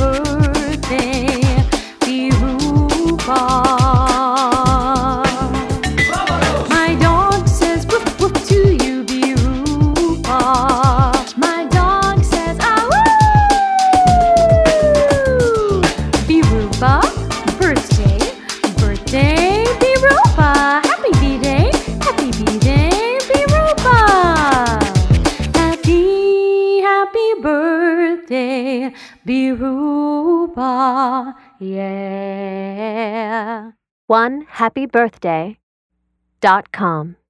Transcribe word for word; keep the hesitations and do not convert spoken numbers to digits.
birthday, Biruba. My dog says woof woof to you, Biruba. My dog says ah woo. Biruba, birthday, birthday, Biruba. Happy B-Day, happy B-Day, Biruba. Happy, happy birthday, Biruba. Yeah. one happy birthday dot com